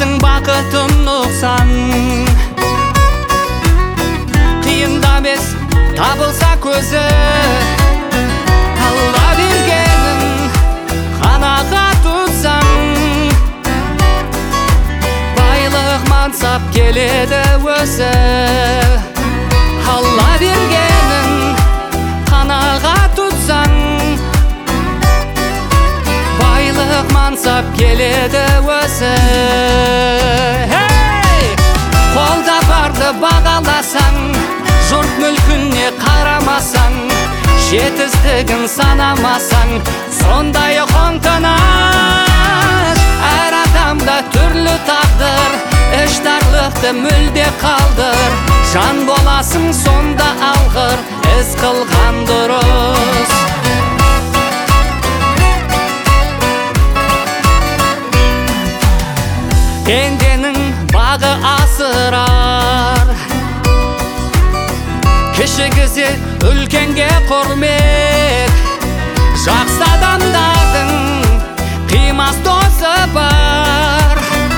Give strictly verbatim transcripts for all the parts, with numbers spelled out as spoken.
Жастың бақытын ұқсаң, қиында емес табылса көзі, Алла бергенін қанағат тұтсаң, байлық мансап келеді өзі. Алла бергенін қанағат тұтсаң, байлық мансап келеді өзі. Қолда барды бағаласаң, жұрт мүлкіне қарамасаң, жетістігін санамасаң, сондай қоңтынаш. Әр адамда түрлі тағдыр, іштарлықты мүлде қалдыр. Жан боласың сонда алғыр, із қылған дұрыс. Пенденің бағы асырар, кішігізе үлкенге құрмет. Жақсы адамдардың қимас досы бар,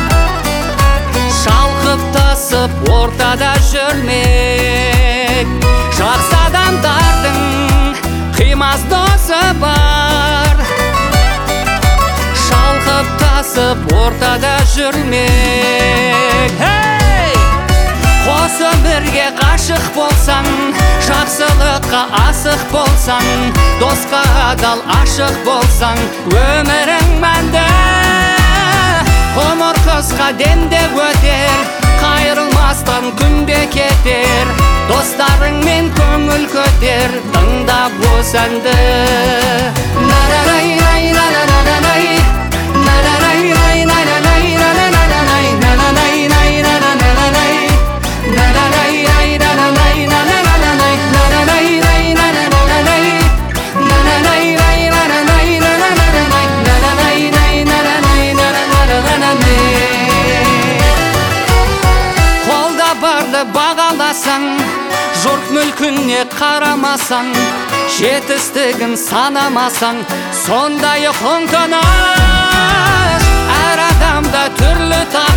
шалқып тасып ортада жүрмек. Жақсы адамдардың қимас досы бар, шалқып тасып ортада жүрмек. Қос өмірге ғашық болсаң, жақсылыққа асық болсаң, досқа адал ашық болсаң, өмірің мәнді. Ғұмыр қысқа демде өтер, қайырылмастан күнде кетер. Достарыңмен көңіл көтер, тыңдап осы әнді. Бағаласаң, жұрт мүлкіне қарамасаң, жетістігін санамасаң, сондай қоңтынаш. Әр адамда түрлі тағдыр,